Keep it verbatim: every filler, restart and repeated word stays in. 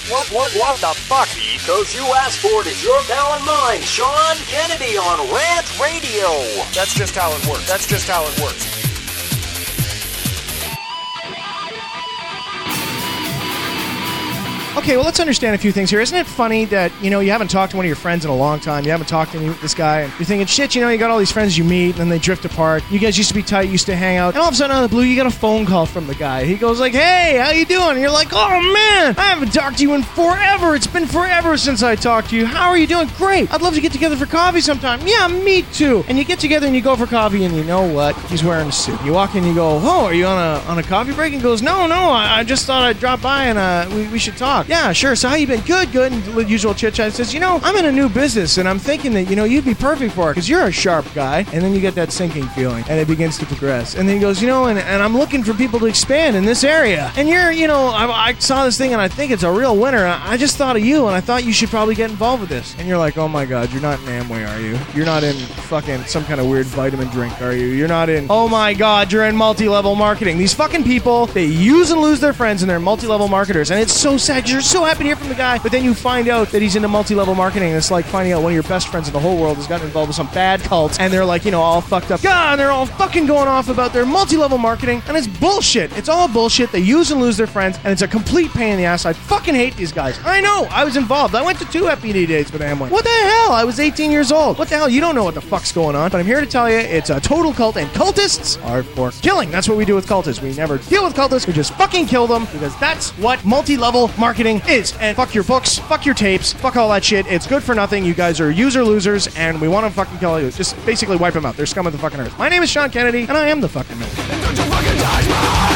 What, what, what the fuck? Because you asked for it, it's your pal and mine, Sean Kennedy on Rant Radio. That's just how it works. That's just how it works. Okay, well, let's understand a few things here. Isn't it funny that, you know, you haven't talked to one of your friends in a long time, you haven't talked to any, this guy, and you're thinking, shit, you know, you got all these friends you meet, and then they drift apart. You guys used to be tight, used to hang out, and all of a sudden, out of the blue, you get a phone call from the guy. He goes like, hey, how you doing? And you're like, oh, man, I haven't talked to you in forever. It's been forever since I talked to you. How are you doing? Great. I'd love to get together for coffee sometime. Yeah, me too. And you get together and you go for coffee, and you know what? He's wearing a suit. You walk in, you go, oh, are you on a on a coffee break? And he goes, no, no, I, I just thought I'd drop by and uh, we, we should talk. Yeah, sure. So how you been? Good, good. And the usual chit chat. Says, you know, I'm in a new business and I'm thinking that, you know, you'd be perfect for it because you're a sharp guy. And then you get that sinking feeling and it begins to progress. And then he goes, you know, and, and I'm looking for people to expand in this area. And you're, you know, I, I saw this thing and I think it's a real winner. I, I just thought of you and I thought you should probably get involved with this. And you're like, oh my God, you're not in Amway, are you? You're not in fucking some kind of weird vitamin drink, are you? You're not in, oh my God, you're in multi-level marketing. These fucking people, they use and lose their friends and they're multi-level marketers. And it's so sad. You're so happy to hear from the guy, but then you find out that he's into multi-level marketing. And it's like finding out one of your best friends in the whole world has gotten involved with some bad cult, and they're like, you know, all fucked up. God, and they're all fucking going off about their multi-level marketing, and it's bullshit. It's all bullshit. They use and lose their friends, and it's a complete pain in the ass. I fucking hate these guys. I know. I was involved. I went to two F E D dates with Amway. What the hell? I was eighteen years old. What the hell? You don't know what the fuck's going on, but I'm here to tell you it's a total cult, and cultists are for killing. That's what we do with cultists. We never deal with cultists. We just fucking kill them, because that's what multi-level marketing is. And fuck your books, fuck your tapes, fuck all that shit. It's good for nothing. You guys are user losers, and we want to fucking kill you. Just basically wipe them out. They're scum of the fucking earth. My name is Sean Kennedy, and I am the fucking man.